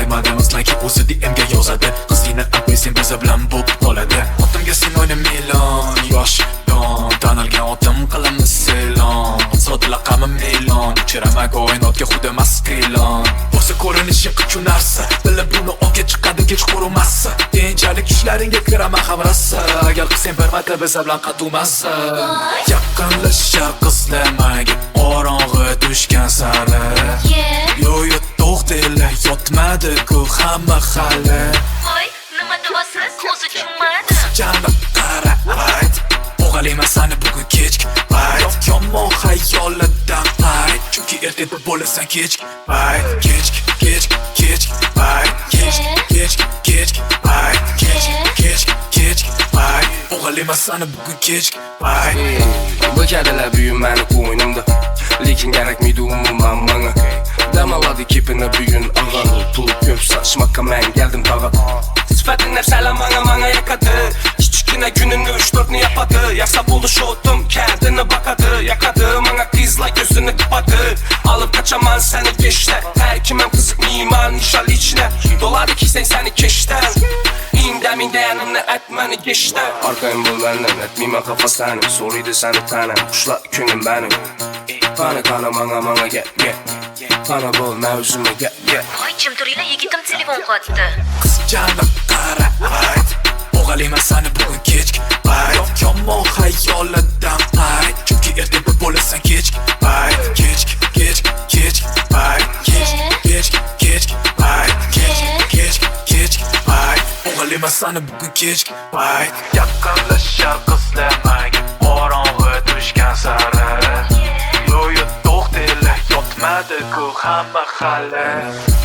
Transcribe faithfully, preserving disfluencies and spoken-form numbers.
aytmadimizlarki o'zi D M'ga yozadi. Qizingni apaysen biza bilan bo'p qoladi. Otimga sen o'yna Milan, yosh don tanilgan otim qilamiz selon. Sodi laqamim Milan, uchiramak o'yinotga xuddi maskilon. Bo'lsa ko'rinishi qichu narsa, bilib buni olga chiqadi kech qo'rmasa. Keyinchalik ishlaringga kiraman ham rassa. Agar qilsang bir marta biza bilan qatuvmasa. Yaqinlashar qizlamaga qorong'i tushgan sari. Yo yo to'xtaylar yotmadi-ku hamma hali. Voy, nima deyapsiz? O'zi tushunmadi. Janib qara, ayt. O'g'alayman sani bugun kech. Ayt, yomon xayolidan ayt. Chunki ertaga bo'lasan kech. Ayt, kech, kech, kech. Ayt, kech, kech, kech. Ayt, kech, kech, kech. Ayt, o'g'alayman sani bugun kech. Ayt. Bukadilar buyum mani qo'ynimda, lekin kerakmaydi umuman menga. Damaladı kepini bugun ag'an, pul ko'p saçmakka men geldim tag'in. Sifatli narsalar manga manga yakadi, kichkina kunini uch to'rtni yapadi. Yaxsa bo'ldi shotim, kardini baqadi, yaqadi manga qizlar ko'zini qipadi. Olib qachaman seni kechda, har kimam qiziqmayman nishal ichna. Doladi kiysang seni kechdan, indaminda yanimni aytmani kechda. Orqayim bo'lgandan aytmayman qafasdan, so'raydi seni tanam, qushlar ko'nglim benim. Qani qani manga manga get get. Qani bo'l mavzuma get get. Voy, jim turinglar, yigitim telefon qotdi. Qiz janib qara, ayt. O'g'alayman sani bugun kech. Ayt, yomon xayolidan ayt. Chunki ertaga bo'lasan kech. Ayt, kech, kech, kech. Ayt, kech, kech, kech. Ayt, kech, kech, kech. Ayt, o'g'alayman sani bugun kech. Ayt, yaqinlashar qizlamaga qorong'i tushgan sari. Yo yo to'xtaylar yotmadi-ku hamma hali.